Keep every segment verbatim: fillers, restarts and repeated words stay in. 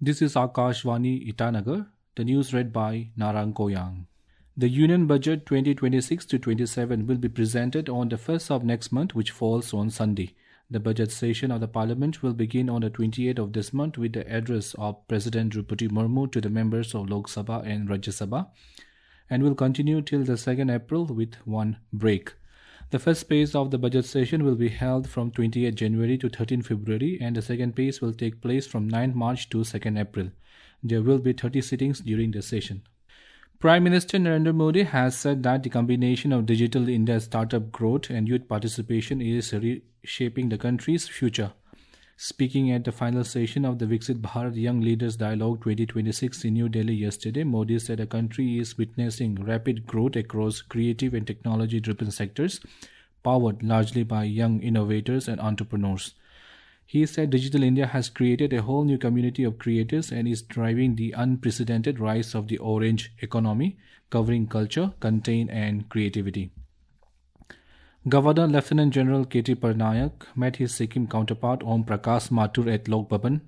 This is Akashvani Itanagar, the news read by Narang Koyang. The Union Budget twenty twenty-six to twenty-seven will be presented on the first of next month, which falls on Sunday. The budget session of the Parliament will begin on the twenty-eighth of this month with the address of President Draupadi Murmu to the members of Lok Sabha and Rajya Sabha, and will continue till the second of April with one break. The first phase of the budget session will be held from twenty-eighth of January to thirteenth of February, and the second phase will take place from ninth of March to second of April. There will be thirty sittings during the session. Prime Minister Narendra Modi has said that the combination of Digital India startup growth and youth participation is reshaping the country's future. Speaking at the final session of the Viksit Bharat Young Leaders Dialogue twenty twenty-six in New Delhi yesterday, Modi said the country is witnessing rapid growth across creative and technology-driven sectors, powered largely by young innovators and entrepreneurs. He said Digital India has created a whole new community of creators and is driving the unprecedented rise of the orange economy, covering culture, content and creativity. Governor Lieutenant General K T Parnayak met his Sikkim counterpart Om Prakash Mathur at Lok Bhavan,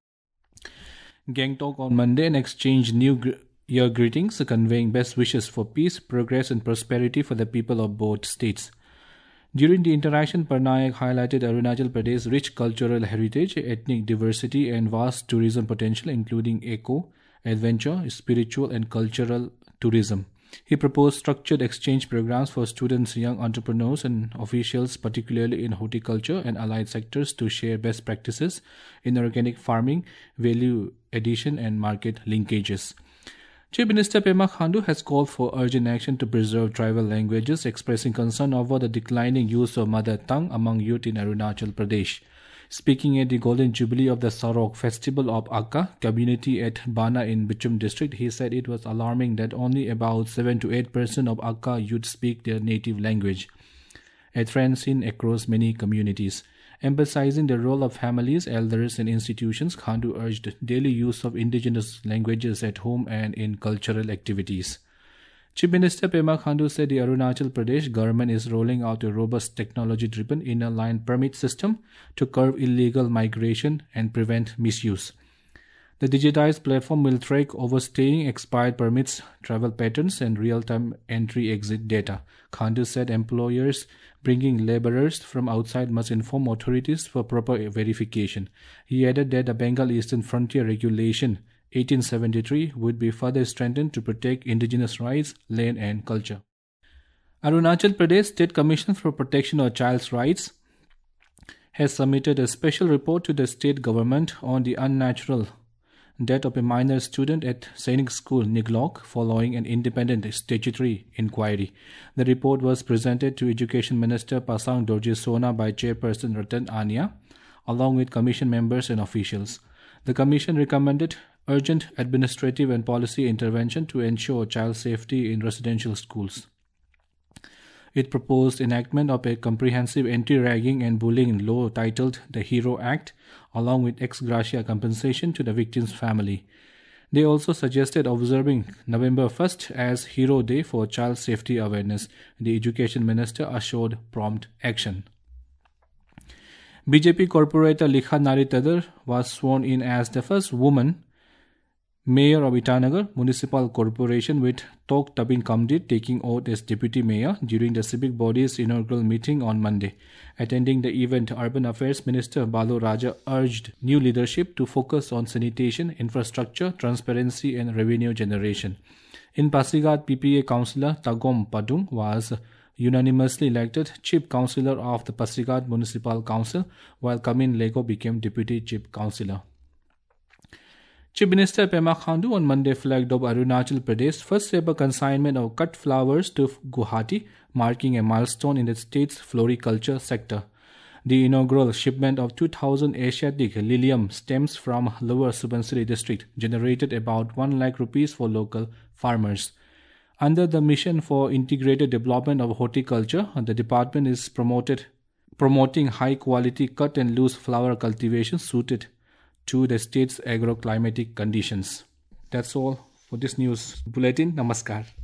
Gangtok on Monday and exchanged New Year greetings, conveying best wishes for peace, progress and prosperity for the people of both states. During the interaction, Parnayak highlighted Arunachal Pradesh's rich cultural heritage, ethnic diversity and vast tourism potential, including eco, adventure, spiritual and cultural tourism. He proposed structured exchange programs for students, young entrepreneurs and officials, particularly in horticulture and allied sectors, to share best practices in organic farming, value addition and market linkages. Chief Minister Pema Khandu has called for urgent action to preserve tribal languages, expressing concern over the declining use of mother tongue among youth in Arunachal Pradesh. Speaking at the Golden Jubilee of the Sarok Festival of Akka community at Bana in Bichum district, he said it was alarming that only about seven to eight percent of Akka youth speak their native language, a trend seen across many communities. Emphasizing the role of families, elders and institutions, Khandu urged daily use of indigenous languages at home and in cultural activities. Chief Minister Pema Khandu said the Arunachal Pradesh government is rolling out a robust technology-driven inner line permit system to curb illegal migration and prevent misuse. The digitized platform will track overstaying, expired permits, travel patterns, and real-time entry-exit data. Khandu said employers bringing laborers from outside must inform authorities for proper verification. He added that the Bengal Eastern Frontier Regulation eighteen seventy-three would be further strengthened to protect indigenous rights, land, and culture. Arunachal Pradesh State Commission for Protection of Child's Rights has submitted a special report to the state government on the unnatural death of a minor student at Sainik School, Niglok, following an independent statutory inquiry. The report was presented to Education Minister Pasang Dorje Sona by Chairperson Ratan Ania, along with Commission members and officials. The Commission recommended urgent administrative and policy intervention to ensure child safety in residential schools. It proposed enactment of a comprehensive anti-ragging and bullying law titled the HERO Act, along with ex gratia compensation to the victim's family. They also suggested observing November first as Hero Day for child safety awareness. The Education Minister assured prompt action. B J P corporator Likha Nari Tadar was sworn in as the first woman Mayor of Itanagar Municipal Corporation, with Tok Tabin Kamdit taking oath as Deputy Mayor during the civic body's inaugural meeting on Monday. Attending the event, Urban Affairs Minister Balu Raja urged new leadership to focus on sanitation, infrastructure, transparency and revenue generation. In Pasighat, P P A Councillor Tagom Padung was unanimously elected Chief Councillor of the Pasighat Municipal Council, while Kamin Lego became Deputy Chief Councillor. Chief Minister Pema Khandu on Monday flagged off Arunachal Pradesh's first ever consignment of cut flowers to Guwahati, marking a milestone in the state's floriculture sector. The inaugural shipment of two thousand Asiatic lilium stems from Lower Subansiri district generated about one lakh rupees for local farmers. Under the Mission for Integrated Development of Horticulture, the department is promoted, promoting high-quality cut and loose flower cultivation suited to the state's agroclimatic conditions. That's all for this news bulletin. Namaskar.